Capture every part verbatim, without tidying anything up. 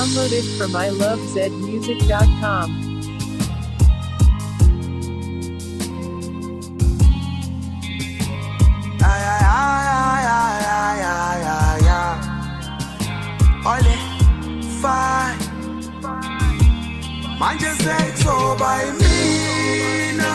Downloaded from I love zed music dot com. Ay, ay, ay, ay, ay, ay, ay, ay. Ole, fine. Manje sekuzoba yimina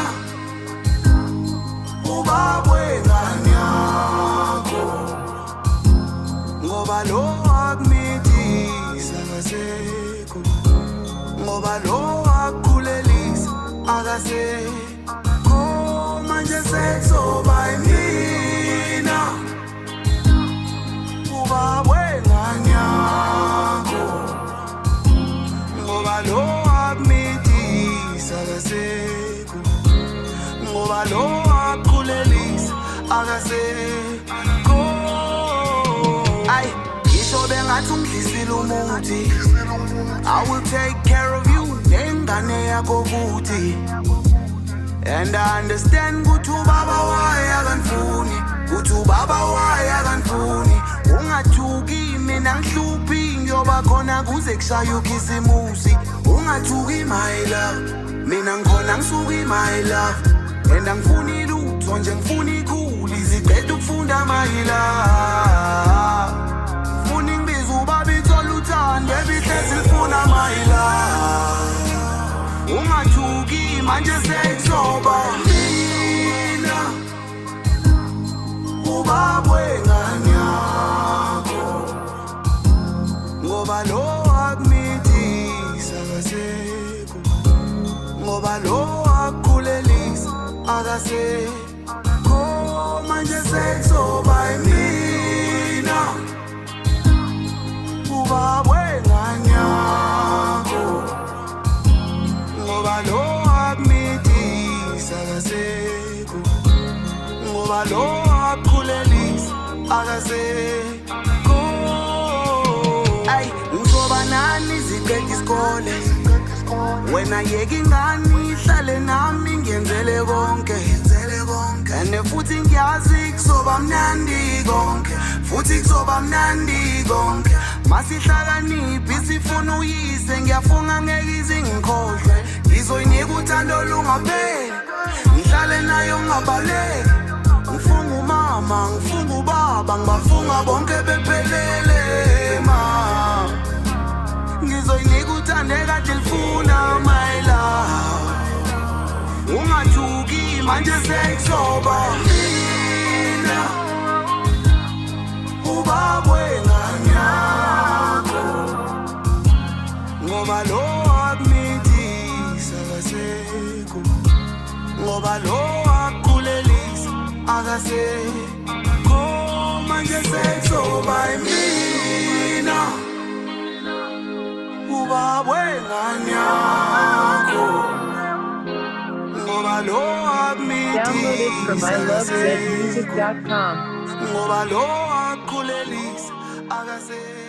ubabwe ngani yakho ngoba lo akumithisa akasekho ngoba lo akukhulelisa akasekho manje sekuzoba yimina ubabwe ngani yakho ngoba lo akumithisa akasekho ngoba lo akukhulelisa akasekho ay ngisho bengathi ungidlisile umuthi I will take care of you nengane yakho futhi and I understand ukuthi ubaba waye akanifuni ukuthi ubaba waye akanifuni ungathuki mina ngihluphi ngiyoba khona kuze kushaya ukhisimusi ungathuki my love mina ngikhona ngisuki my love and angifuni lutho nje ngifuni ikhulu iziqeda ukufunda my love ngifuni ngibiza ubaba ithola uthando ebihlezi lifuna my love ungathuki manje sekuzoba mina ubabwe ngani yakho ngoba lo akumithisa akasekho ngoba lo akukhulelisa akasekho manje sekuzoba yimina ubabwe ngani yakho ngoba lo akumithisa akasekho ngoba lo akukhulelisa akasekho ay ngizoba nani iziqeda isikole wena yeka ingane ihlale nami ngiyenzele konke ngiyenzele konke and futhi ngiyazi kuzoba mnandi konke futhi kuzoba mnandi konke masihlakaniphi sifuna uyise ngiyafunga ngeke izingikhohlwe ngizoyinika uthando lungapheli ngihlale nayo ngingabaleki ngifunga umama ngifunga ubaba ngibafunga bonke bephelele ma ngizoyinika uthando ekade lifuna my love ungathuki manje sekuzoba mina ubabwe ngani yakho ngoba lo akumithisa akasekho ngoba lo akukhulelisa akasekho manje sekuzoba yimina ubabwe ngani yakho ngoba lo Downloaded from I love zed music akumithisa dot com. ngoba lo akukhulelisa akasekho